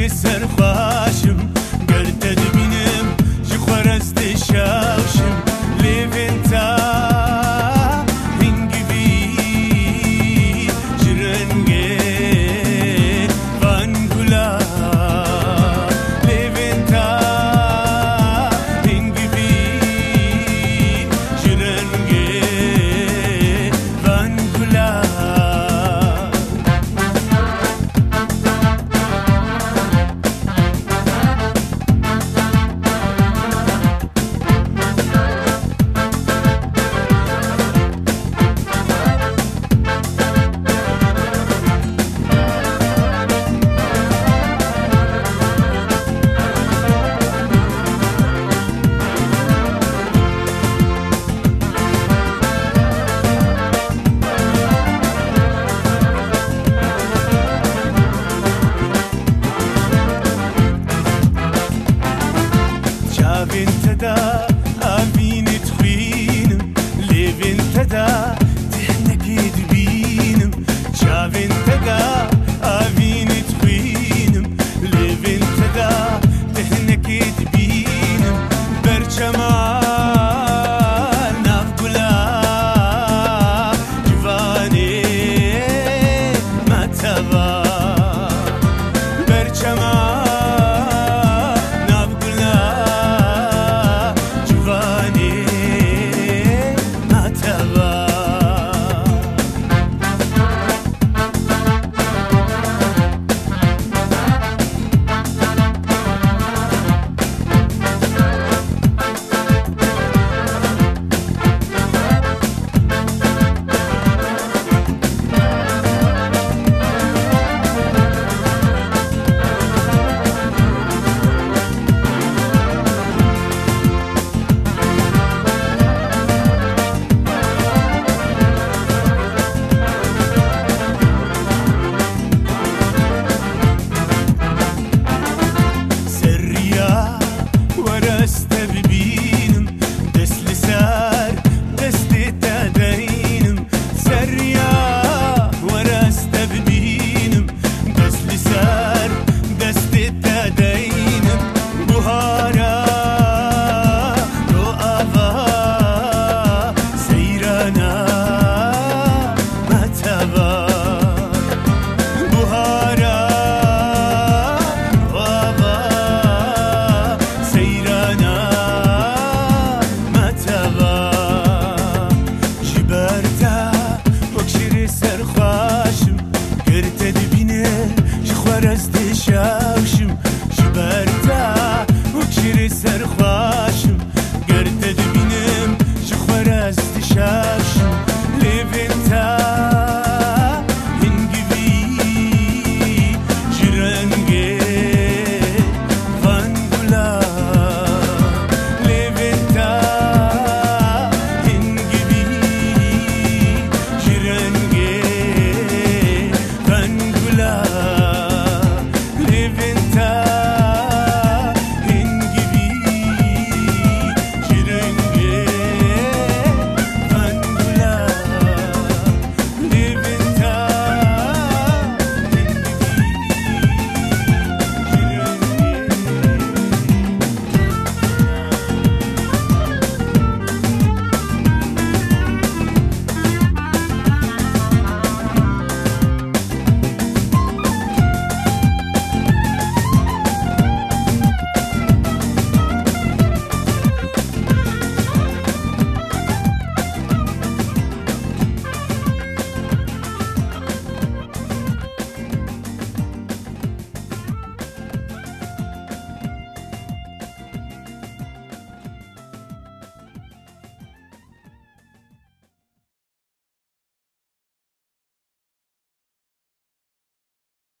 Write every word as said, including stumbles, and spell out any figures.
وەکشری سەرخواشم گەردە دبینم ji خۆرەستێ شاوشم lêvên te hingivî ji rengê van gulan lêvên te hingivî ji rengê van gulan Çavên te de avînê dixwînim lêvên te de tehnekê dibînim çavên te de avînê dixwînim lêvên te de tehnekê dibînim berçema nav gula civanê me te var berçema سەرخواشم گەردە دبینێ ji خۆرەستێ شاوشم